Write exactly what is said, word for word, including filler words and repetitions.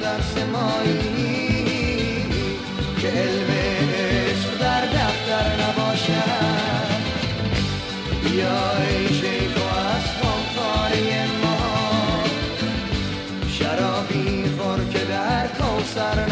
درس مایی که علم عشق در دفتر نباشد. بیا ای شیخ و از خمخانه ما شرابی خور که در کوثر